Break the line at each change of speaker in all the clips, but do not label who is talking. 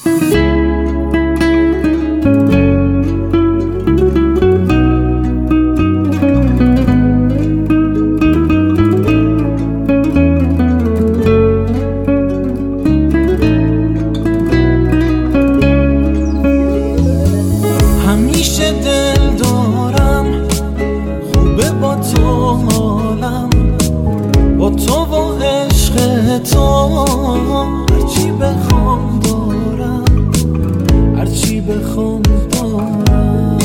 همیشه دل دارم خوبه با تو حالم، با تو و عشق تو هرچی بخوام دارم، هرچی بخوام دارم.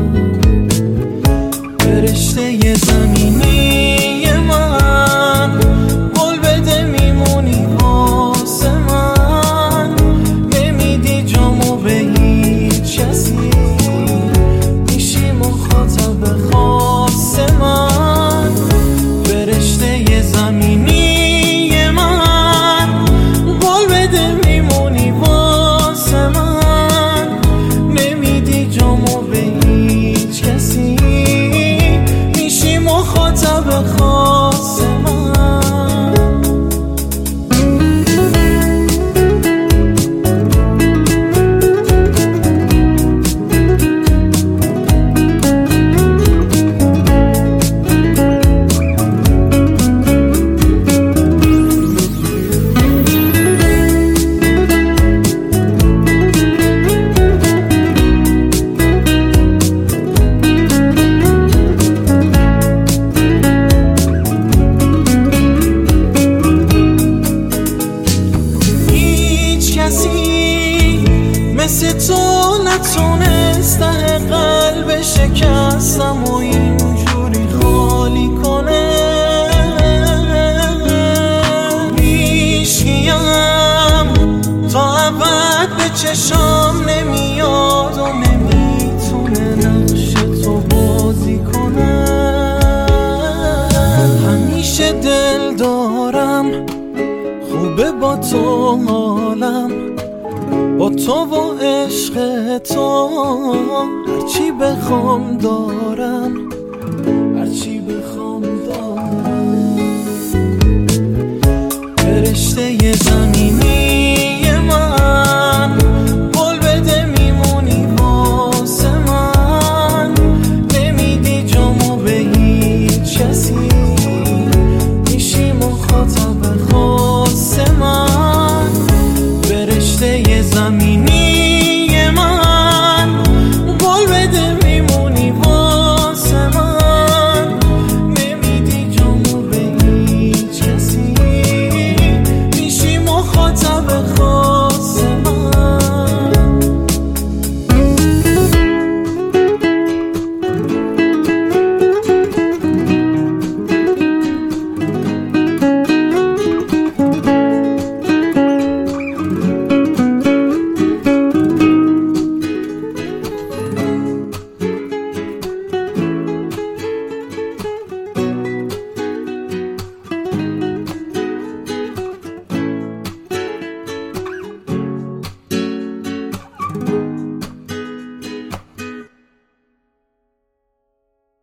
فرشته زمینی من قول بده میمونی واسه من، نمیدی جامو به هیچ کسی، میشی مخاطب خاص من. فرشته زمینی من قول بده میمونی واسه من، نمیدی جامو به هیچ کسی، میشی مخاطب خاص من. مثل تو نتونست ته قلب شکستم و اینجوری خالی کنه. هیچکیم تا ابد به چشام نمیاد و نمیتونه نقش تو بازی کنه. همیشه دل دارم خوبه با تو حالم، با تو و عشق تو هرچی بخوام دارم، هرچی بخوام دارم. فرشته زمینی من قول بده میمونی واسه من، نمیدی جامو به هیچ کسی، میشی مخاطب خاص من. فرشته زمینی